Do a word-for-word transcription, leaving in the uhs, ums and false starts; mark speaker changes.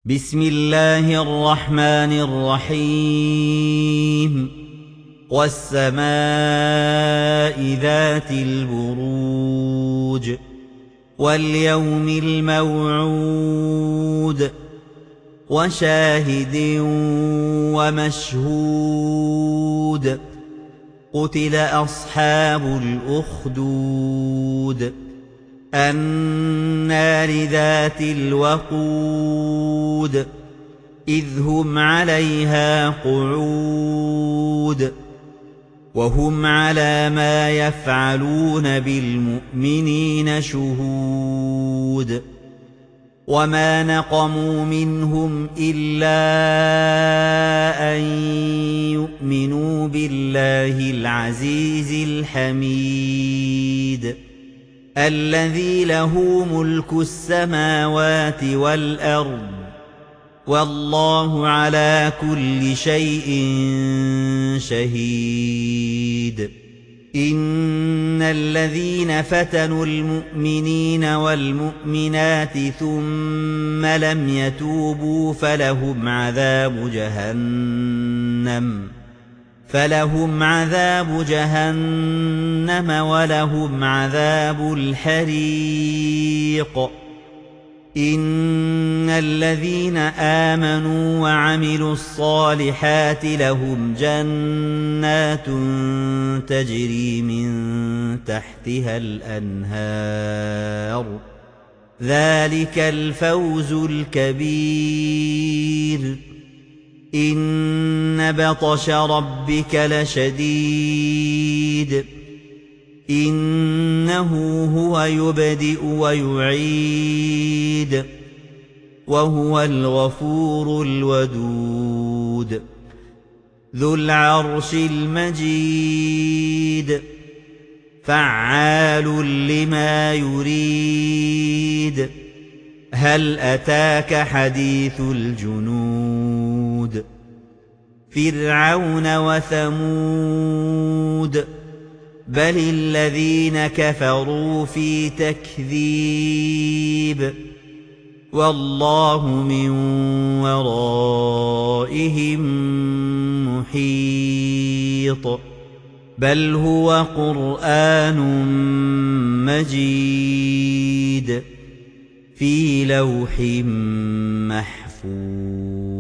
Speaker 1: بسم الله الرحمن الرحيم والسماء ذات البروج واليوم الموعود وشاهد ومشهود قتل أصحاب الأخدود النار ذات الوقود إذ هم عليها قعود وهم على ما يفعلون بالمؤمنين شهود وما نقموا منهم إلا أن يؤمنوا بالله العزيز الحميد الذي له ملك السماوات والأرض والله على كل شيء شهيد إن الذين فتنوا المؤمنين والمؤمنات ثم لم يتوبوا فلهم عذاب جهنم فلهم عذاب جهنم ولهم عذاب الحريق إن الذين آمنوا وعملوا الصالحات لهم جنات تجري من تحتها الأنهار ذلك الفوز الكبير إن بطش ربك لشديد إنه هو يبدئ ويعيد وهو الغفور الودود ذو العرش المجيد فعال لما يريد هل أتاك حديث الجنود فرعون وثمود بل الذين كفروا في تكذيب والله من ورائهم محيط بل هو قرآن مجيد في لوح محفوظ.